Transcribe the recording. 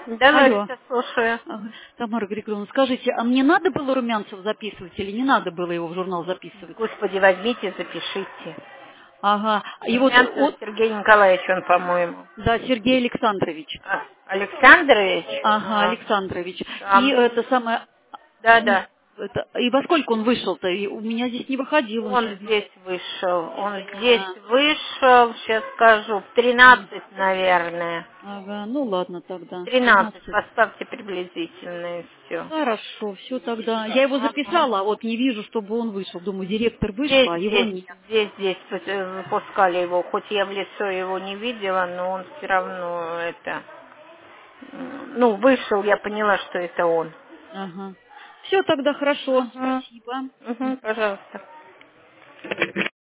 Да, Алло. Лариса, слушаю. Ага. Тамара Григорьевна, скажите, а мне надо было Румянцев записывать или не надо было его в журнал записывать? Господи, возьмите, запишите. Ага. И вот, Румянцев Сергей Николаевич, он, по-моему. да, Сергей Александрович. Александрович? Ага, Александрович. И Там, это самое... да, да. И во сколько он вышел-то? И у меня здесь не выходил. Он Он сейчас... здесь вышел. Он здесь Ага. вышел, сейчас скажу, в Ага. 13, наверное. Ага, ну ладно тогда. 13, 13. поставьте приблизительно и все. Хорошо, все тогда. Я его записала, а вот не вижу, чтобы он вышел. Думаю, директор вышел, а его нет. Здесь выпускали его, хоть я в лицо его не видела, но он все равно ну, вышел, я поняла, что это он. Ага. Все тогда хорошо. Спасибо. Пожалуйста.